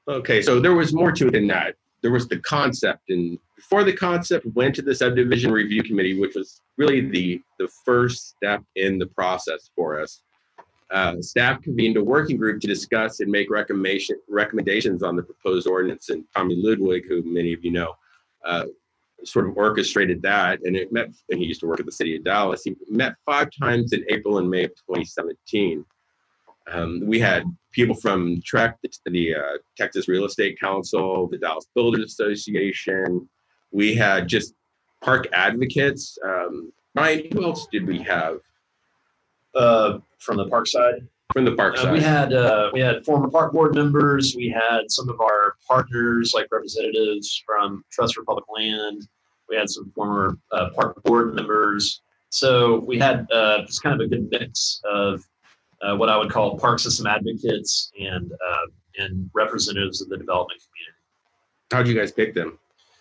Okay, so there was more to it than that. There was the concept, and before the concept went to the subdivision review committee, which was really the first step in the process for us. Staff convened a working group to discuss and make recommendations on the proposed ordinance, and Tommy Ludwig, who many of you know, sort of orchestrated that, and and he used to work at the city of Dallas. He met 5 times in April and May of 2017. We had people from TREC, the Texas Real Estate Council, the Dallas Builders Association. We had just park advocates. Ryan, who else did we have? From the park side? From the park side. We had former park board members. We had some of our partners, like representatives from Trust for Public Land. We had some former park board members. So we had just kind of a good mix of what I would call park system advocates and representatives of the development community. How did you guys pick them?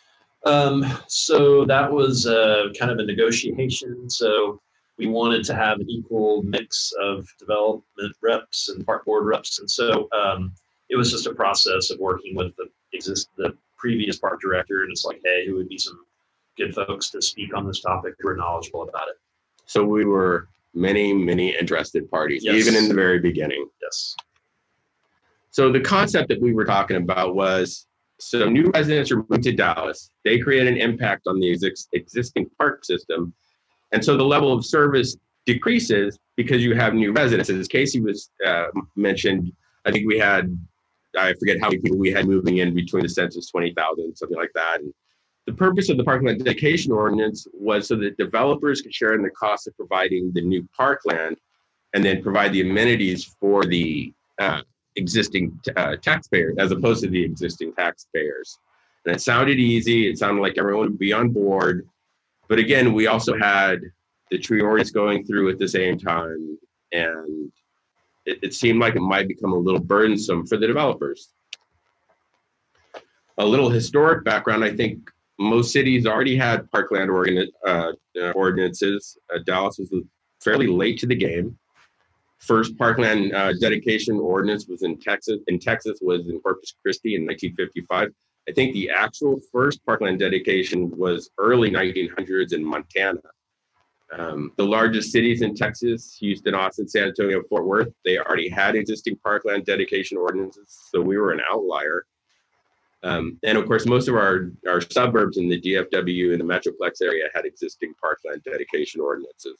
So that was kind of a negotiation. So we wanted to have an equal mix of development reps and park board reps. And so it was just a process of working with the previous park director. And it's like, hey, who would be some good folks to speak on this topic who are knowledgeable about it? So we were many interested parties, yes. Even in the very beginning. Yes. So the concept that we were talking about was, so new residents are moved to Dallas. They create an impact on the existing park system. And so the level of service decreases because you have new residents. As Casey was mentioned, I think we had, I forget how many people we had moving in between the census, 20,000, something like that. And the purpose of the parkland dedication ordinance was so that developers could share in the cost of providing the new parkland and then provide the amenities for the existing taxpayers as opposed to the existing taxpayers. And it sounded easy. It sounded like everyone would be on board. But again, we also had the tree ordinance going through at the same time, and it seemed like it might become a little burdensome for the developers. A little historic background, I think most cities already had parkland ordinances. Dallas was fairly late to the game. First parkland dedication ordinance was in Texas. In Texas was in Corpus Christi in 1955. I think the actual first parkland dedication was early 1900s in Montana. The largest cities in Texas, Houston, Austin, San Antonio, Fort Worth, they already had existing parkland dedication ordinances, so we were an outlier. And of course, most of our suburbs in the DFW and the Metroplex area had existing parkland dedication ordinances.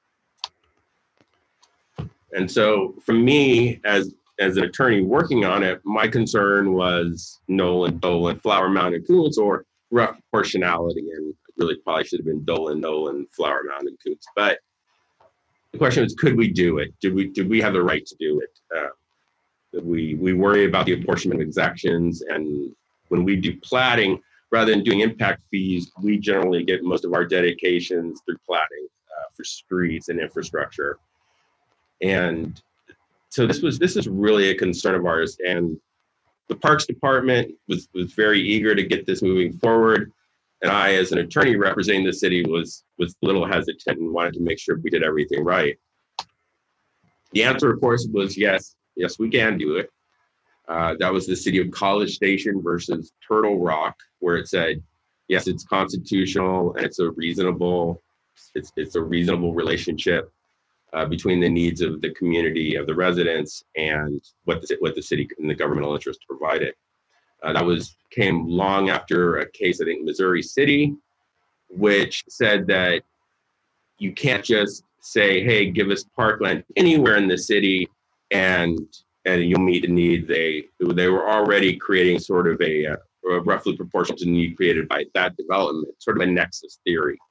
And so for me, as an attorney working on it, my concern was Nolan, Dolan, Flower Mound, and Kountze, or rough proportionality. And really probably should have been Dolan, Nolan, Flower Mound, and Kountze. But the question is, could we do it? Did we have the right to do it? We worry about the apportionment of exactions, and when we do platting, rather than doing impact fees, we generally get most of our dedications through platting for streets and infrastructure. And so this is really a concern of ours, and the Parks Department was very eager to get this moving forward. And I, as an attorney representing the city, was a little hesitant and wanted to make sure we did everything right. The answer, of course, was yes, we can do it. That was the city of College Station versus Turtle Rock, where it said, yes, it's constitutional and it's a reasonable relationship between the needs of the community, of the residents, and what the city and the governmental interest provided. That came long after a case, I think, Missouri City, which said that you can't just say, hey, give us parkland anywhere in the city and you'll meet the need. They were already creating sort of a roughly proportional to the need created by that development, sort of a nexus theory.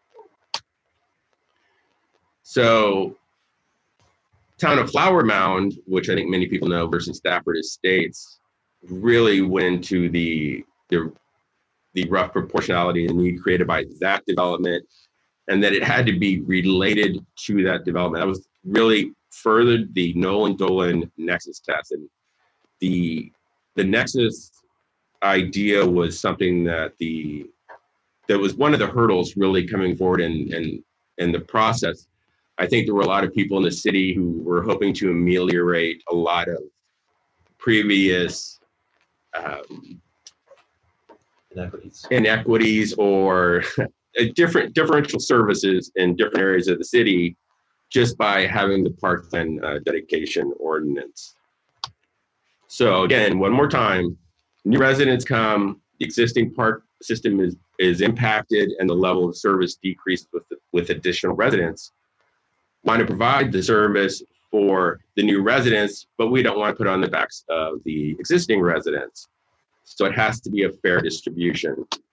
So town of Flower Mound, which I think many people know, versus Stafford Estates, really went into the rough proportionality and need created by that development, and that it had to be related to that development. That was really furthered the Nolan-Dolan nexus test. And the nexus idea was something that was one of the hurdles really coming forward in the process. I think there were a lot of people in the city who were hoping to ameliorate a lot of previous inequities or differential services in different areas of the city just by having the parkland dedication ordinance. So again, one more time, new residents come, the existing park system is impacted and the level of service decreased with additional residents. Want to provide the service for the new residents, but we don't want to put on the backs of the existing residents. So it has to be a fair distribution.